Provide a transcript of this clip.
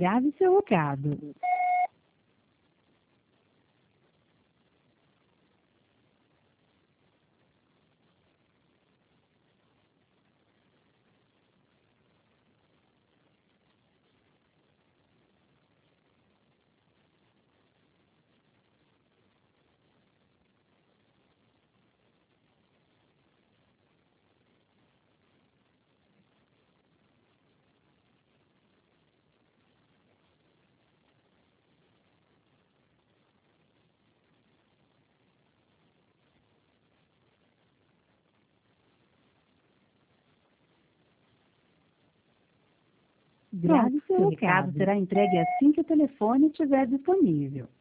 Grave seu recado. Grave seu recado será entregue assim que o telefone estiver disponível.